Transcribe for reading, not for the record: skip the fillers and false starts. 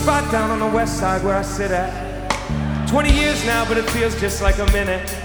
spot down on the west side where I sit at. 20 years now, but it feels just like a minute.